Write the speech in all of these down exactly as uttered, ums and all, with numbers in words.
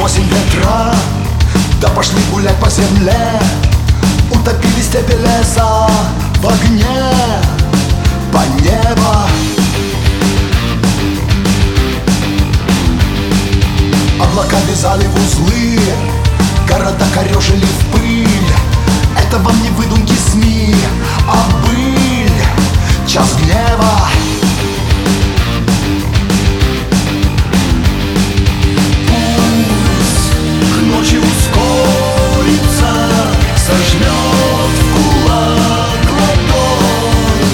осень ветра, да пошли гулять по земле. Утопили степи леса в огне, по небо. Облака вязали в узлы, города корежили в пыль. Это вам не выдумки СМИ, а быль, час гнева. Пусть к ночи ускорится, сожмет в кулак ладонь.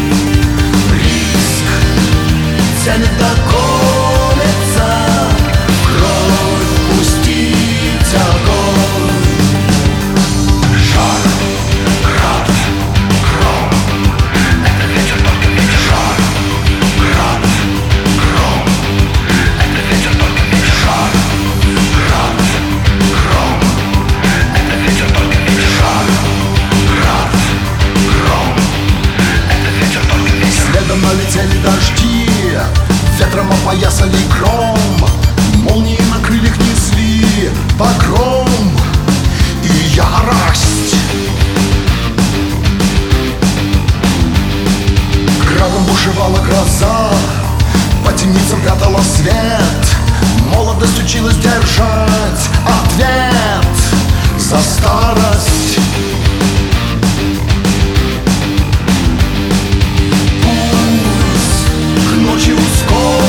Риск тянет до колется, кровь пустить огонь. Жар, град, гром, это ветер, только ветер. Жар, град, гром, это ветер, только ветер. Жар, град, гром, это ветер, только ветер. Жар, град, гром, это ветер, только ветер. Следом налетели дожди, ветром опоясали гром. Молнии на крыльях несли погром и ярость. Градом бушевала гроза, по темницам прятала свет. Молодость училась держать ответ за старость. Пусть к ночи ускорится,